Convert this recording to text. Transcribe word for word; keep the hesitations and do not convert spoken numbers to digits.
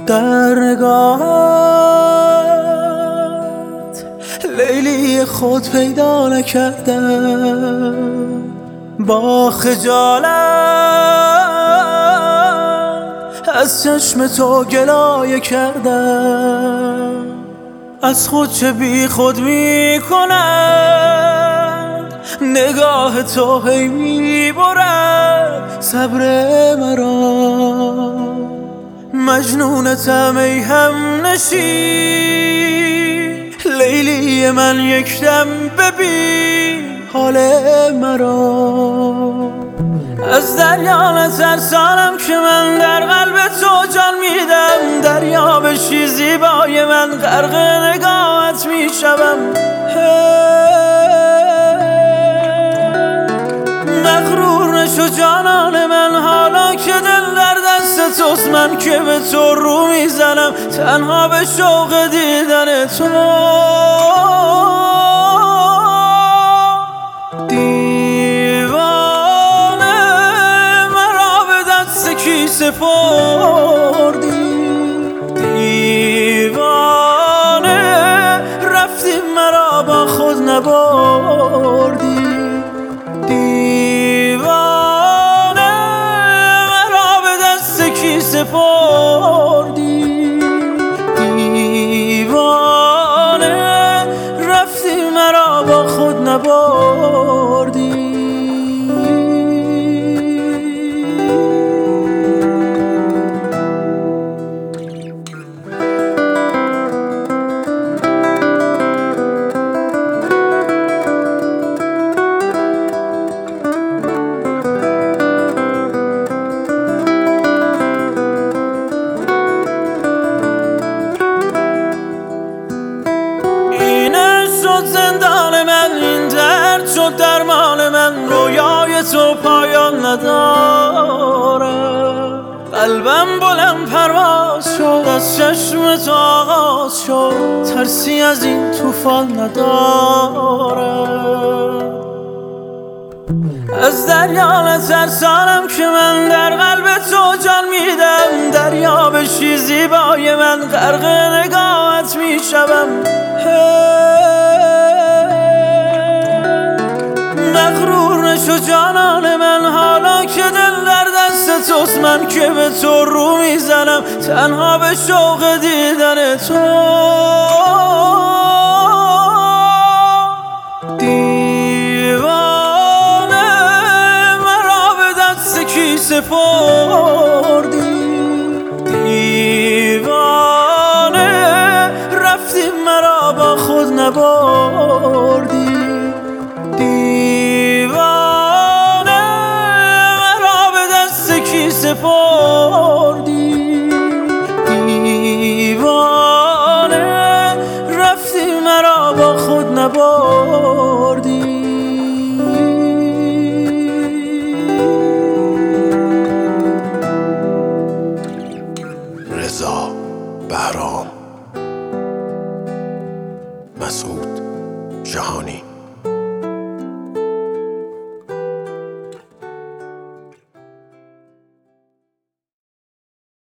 در نگاهت لیلی خود پیدا نکردم، با خجالت از چشم تو گلایه کردم. از خود چه بی خود می کند نگاه تو، هی می برد صبر مرا. مجنونتم ای هم نشین لیلی من، یک دم ببین حال مرا. از دریا نترسانم که من در قلب تو جان میدم، دریا بشی زیبای من غرق نگاهت میشوم. مغرور نشو جانان من، حالا که دل در دست توست، من که به تو رو میزنم تنها به شوق دیدن تو. دیوانه مرا به دست کی سپردی، دیوانه رفتی مرا با خود نبردی. سپردی دیوانه رفتی مرا با خود نبردی. زندان من این درد شد درمان من، رویای تو پایان نداره. قلبم بلند پرواز شد از چشم تو آغاز شد، ترسی از این طوفان نداره. از دریا نترسانم که من در قلب تو جان میدم، دریا بشی زیبای من غرق نگاهت میشوم. مغرور نشو جانان من، حالا که دل در دست توست، من که به تو رو میزنم تنها به شوق دیدن تو. دیوانه مرا به دست کی سپردی، دیوانه رفتی مرا با خود نبردی. دیوانه مرا به دست کی سپردی.